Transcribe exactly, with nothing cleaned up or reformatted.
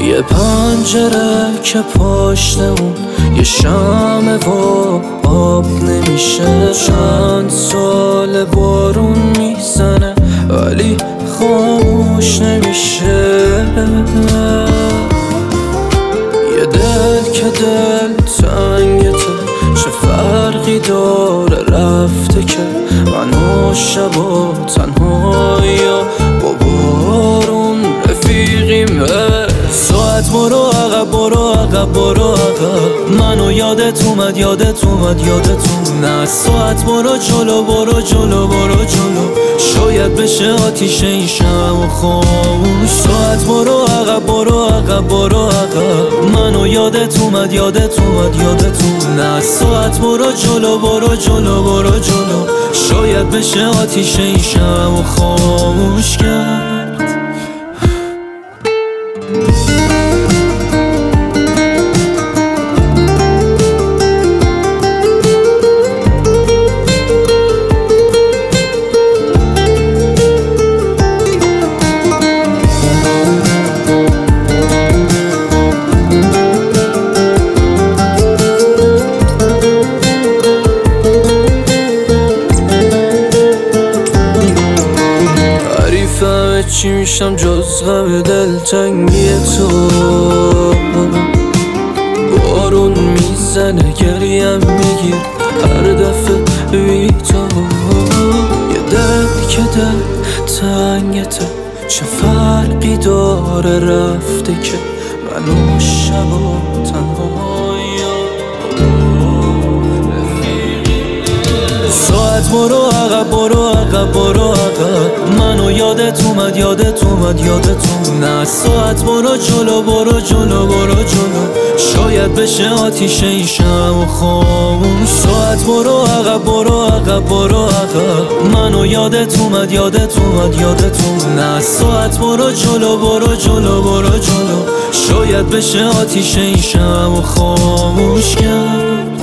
یه پنجره که پشت اون یه شمع و آب نمیشه. چند سال بارون میزنه ولی خاموش نمیشه. یه دل که دل تنگته چه فرقی داره رفته که من و شبا تنهایی با بارون رفیقیم. ساعت برو عقب برو عقب برو عقب منو یادت اومد یادت اومد یادت اومد. نه ساعت برو جلو برو جلو برو جلو شاید بشه آتیش این شمع خاموش. ساعت برو عقب برو عقب برو عقب منو یادت اومد یادت اومد یادت اومد. نه ساعت برو جلو برو جلو برو جلو شاید بشه آتیش این شمع خاموش کرد. چی میشم جز غم دلتنگی تو. بارون میزنه گریم میگیر هر دفعه بی تو. یه دل که دل تنگته چه فرقی داره رفته که منو شبا تنهایی. ساعت برو عقب برو عقب برو عقب منو یادت اومد یادت اومد یادت اومد. نه ساعت برو جلو برو جلو برو جلو شاید بشه آتیش این شمع خاموش. ساعت برو عقب برو عقب برو عقب منو یادت اومد یادت اومد یادت اومد. نه ساعت برو جلو برو جلو برو جلو شاید بشه آتیش این شمع خاموش کرد.